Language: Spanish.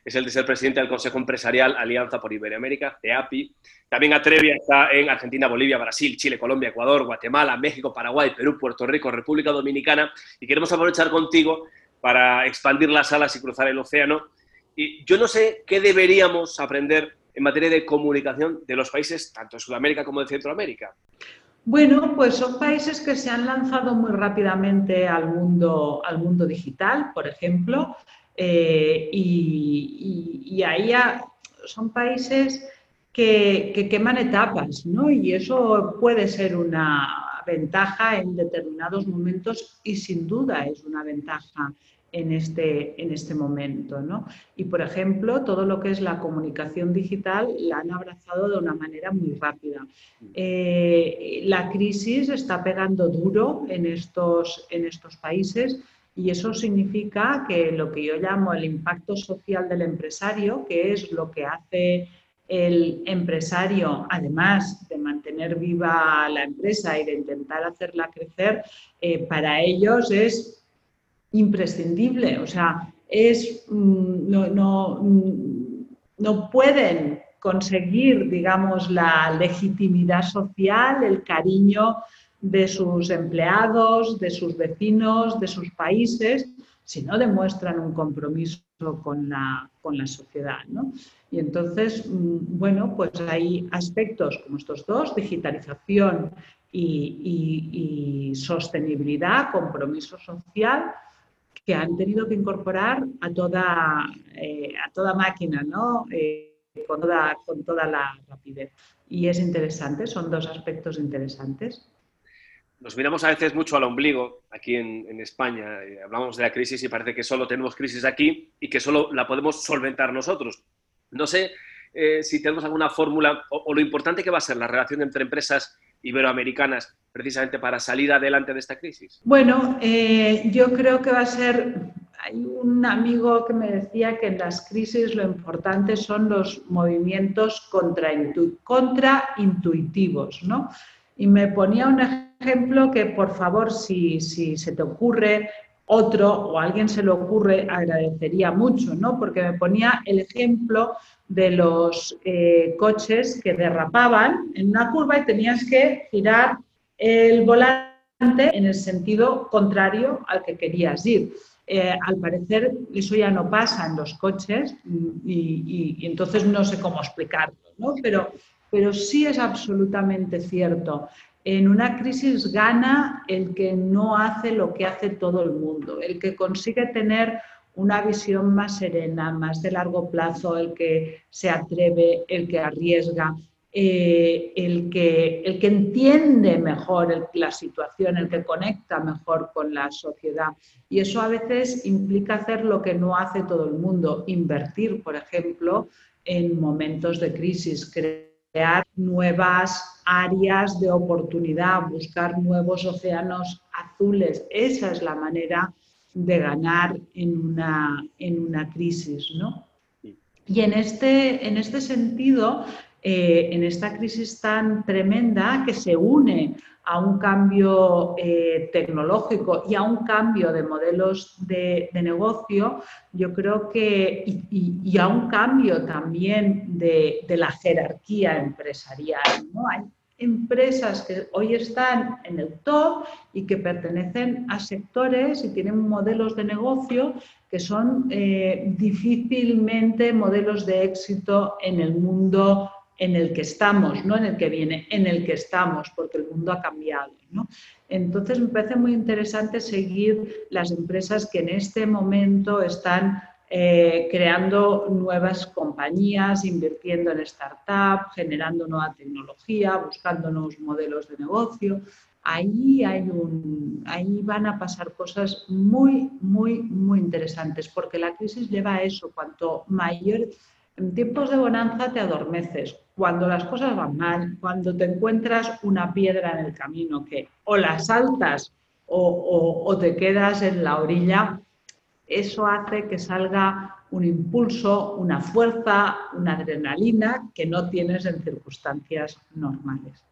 es el de ser presidente del Consejo Empresarial Alianza por Iberoamérica, de API. También Atrevia está en Argentina, Bolivia, Brasil, Chile, Colombia, Ecuador, Guatemala, México, Paraguay, Perú, Puerto Rico, República Dominicana. Y queremos aprovechar contigo para expandir las alas y cruzar el océano. Y yo no sé qué deberíamos aprender en materia de comunicación de los países, tanto de Sudamérica como de Centroamérica. Bueno, pues son países que se han lanzado muy rápidamente al mundo digital, por ejemplo, y ahí son países que queman etapas, ¿no? Y eso puede ser una ventaja en determinados momentos y sin duda es una ventaja en este momento, ¿no? Y, por ejemplo, todo lo que es la comunicación digital la han abrazado de una manera muy rápida. La crisis está pegando duro en estos países y eso significa que lo que yo llamo el impacto social del empresario, que es lo que hace el empresario, además de mantener viva la empresa y de intentar hacerla crecer, para ellos es imprescindible. O sea, no pueden conseguir, digamos, la legitimidad social, el cariño de sus empleados, de sus vecinos, de sus países, si no demuestran un compromiso con la sociedad, ¿no? Y entonces, bueno, pues hay aspectos como estos dos, digitalización y sostenibilidad, compromiso social, que han tenido que incorporar a toda máquina, ¿no? Con toda la rapidez. Y es interesante, son dos aspectos interesantes. Nos miramos a veces mucho al ombligo aquí en España. Hablamos de la crisis y parece que solo tenemos crisis aquí y que solo la podemos solventar nosotros. No sé si tenemos alguna fórmula o lo importante que va a ser la relación entre empresas iberoamericanas precisamente para salir adelante de esta crisis. Bueno, yo creo que va a ser... Hay un amigo que me decía que en las crisis lo importante son los movimientos contraintuitivos, ¿no? Y me ponía un ejemplo que, por favor, si se te ocurre otro o a alguien se le ocurre, agradecería mucho, ¿no? Porque me ponía el ejemplo de los coches que derrapaban en una curva y tenías que girar el volante en el sentido contrario al que querías ir. Al parecer eso ya no pasa en los coches y entonces no sé cómo explicarlo, ¿no? Pero sí es absolutamente cierto. En una crisis gana el que no hace lo que hace todo el mundo, el que consigue tener una visión más serena, más de largo plazo, el que se atreve, el que arriesga, el que entiende mejor la situación, el que conecta mejor con la sociedad. Y eso a veces implica hacer lo que no hace todo el mundo, invertir, por ejemplo, en momentos de crisis, crear nuevas áreas de oportunidad, buscar nuevos océanos azules. Esa es la manera de ganar en una crisis, ¿no? Y en este sentido, en esta crisis tan tremenda que se une a un cambio tecnológico y a un cambio de modelos de negocio, yo creo que, y a un cambio también de la jerarquía empresarial, ¿no? Hay empresas que hoy están en el top y que pertenecen a sectores y tienen modelos de negocio que son difícilmente modelos de éxito en el mundo en el que estamos, no en el que viene, en el que estamos, porque el mundo ha cambiado, ¿no? Entonces me parece muy interesante seguir las empresas que en este momento están creando nuevas compañías, invirtiendo en startups, generando nueva tecnología, buscando nuevos modelos de negocio. Ahí van a pasar cosas muy, muy, muy interesantes, porque la crisis lleva a eso. Cuanto mayor, en tiempos de bonanza te adormeces. Cuando las cosas van mal, cuando te encuentras una piedra en el camino que o la saltas o te quedas en la orilla, eso hace que salga un impulso, una fuerza, una adrenalina que no tienes en circunstancias normales.